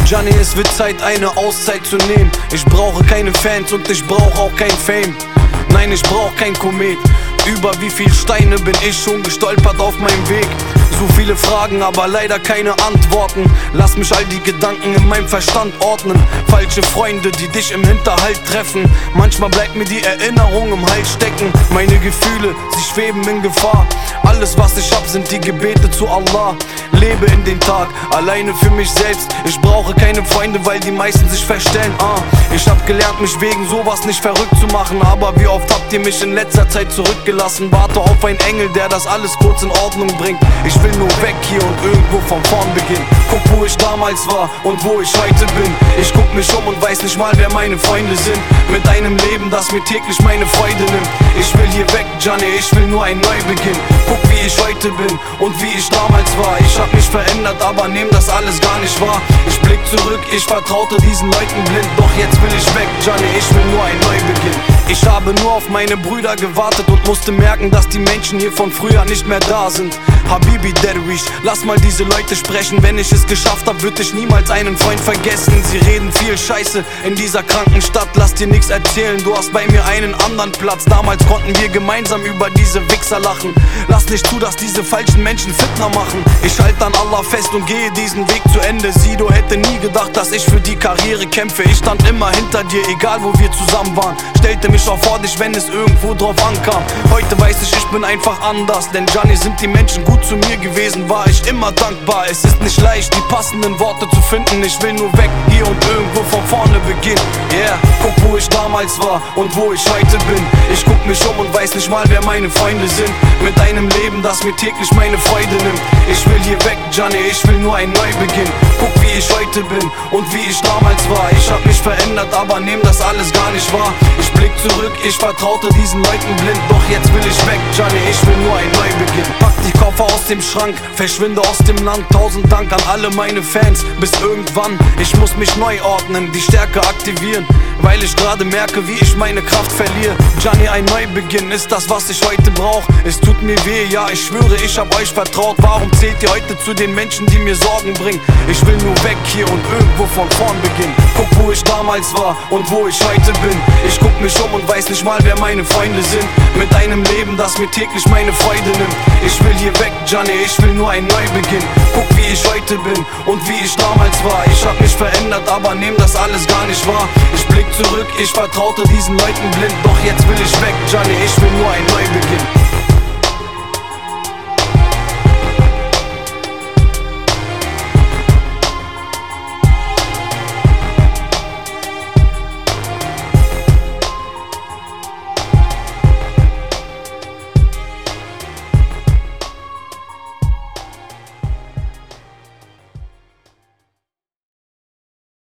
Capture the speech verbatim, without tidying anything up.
Gianni, es wird Zeit, eine Auszeit zu nehmen. Ich brauche keine Fans und ich brauche auch kein Fame. Nein, ich brauch kein Komet. Über wie viel Steine bin ich schon gestolpert auf meinem Weg. So viele Fragen, aber leider keine Antworten. Lass mich all die Gedanken in meinem Verstand ordnen. Falsche Freunde, die dich im Hinterhalt treffen. Manchmal bleibt mir die Erinnerung im Hals stecken. Meine Gefühle, sie schweben in Gefahr. Alles was ich hab, sind die Gebete zu Allah. Lebe in den Tag, alleine für mich selbst. Ich brauche keine Freunde, weil die meisten sich verstellen. ah. Ich hab gelernt, mich wegen sowas nicht verrückt zu machen. Aber wie oft habt ihr mich in letzter Zeit zurückgelassen? Warte auf einen Engel, der das alles kurz in Ordnung bringt. Ich will nur weg hier und irgendwo von vorn beginnen. Guck, wo ich damals war und wo ich heute bin. Ich guck mich um und weiß nicht mal, wer meine Freunde sind. Mit einem Leben, das mir täglich meine Freude nimmt. Ich will hier weg, Gianni, ich will nur ein Neubeginn. Guck, wie ich heute bin und wie ich damals war. Ich hab mich verändert, aber nehm das alles gar nicht wahr. Ich blick zurück, ich vertraute diesen Leuten blind. Doch jetzt will ich weg, Gianni, ich will nur ein Neubeginn. Ich habe nur auf meine Brüder gewartet und musste merken, dass die Menschen hier von früher nicht mehr da sind. Habibi Derwish, lass mal diese Leute sprechen. Wenn ich es geschafft hab, würd ich niemals einen Freund vergessen. Sie reden viel Scheiße in dieser kranken Stadt. Lass dir nix erzählen, du hast bei mir einen anderen Platz. Damals konnten wir gemeinsam über diese Wichser lachen. Lass nicht zu, dass diese falschen Menschen Fitner machen. Ich halte an Allah fest und gehe diesen Weg zu Ende. Sido hätte nie gedacht, dass ich für die Karriere kämpfe. Ich stand immer hinter dir, egal wo wir zusammen waren. Stellte mich auch vor dich, wenn es irgendwo drauf ankam. Heute weiß ich, ich bin einfach anders. Denn Gianni, sind die Menschen gut zu mir gewesen, war ich immer dankbar. Es ist nicht leicht, die passenden Worte zu finden. Ich will nur weg hier und irgendwo von vorne beginnen. Yeah, guck, wo ich damals war und wo ich heute bin. Ich guck mich um und weiß nicht mal, wer meine Freunde sind. Mit einem Leben, das mir täglich meine Freude nimmt. Ich will hier weg, Gianni, ich will nur ein Neubeginn. Guck, wie ich heute bin und wie ich damals war. Ich hab mich verändert, aber nehm das alles gar nicht wahr. Ich blick zurück, ich vertraute diesen Leuten blind. Doch jetzt will ich weg, Gianni, ich will nur ein Neubeginn. Pack die Koffer aus dem Schrank, verschwinde aus dem Land. Tausend Dank an alle meine Fans, bis irgendwann. Ich muss mich neu ordnen, die Stärke aktivieren, weil ich gerade merke, wie ich meine Kraft verliere. Gianni, ein Neubeginn ist das, was ich heute brauch. Es tut mir weh, ja, ich schwöre, ich hab euch vertraut. Warum zählt ihr heute zu den Menschen, die mir Sorgen bringen? Ich will nur weg hier und irgendwo von vorn beginnen. Guck, wo ich damals war und wo ich heute bin. Ich guck mich um und weiß nicht mal, wer meine Freunde sind. Mit einem Leben, das mir täglich meine Freude nimmt. Ich will hier weg, Gianni, ich will nur ein Neubeginn. Guck, wie ich heute bin und wie ich damals war. Ich hab mich verändert, aber nehm das alles gar nicht wahr. Ich blick zurück, ich vertraute diesen Leuten blind. Doch jetzt will ich weg, Gianni, ich will nur ein Neubeginn.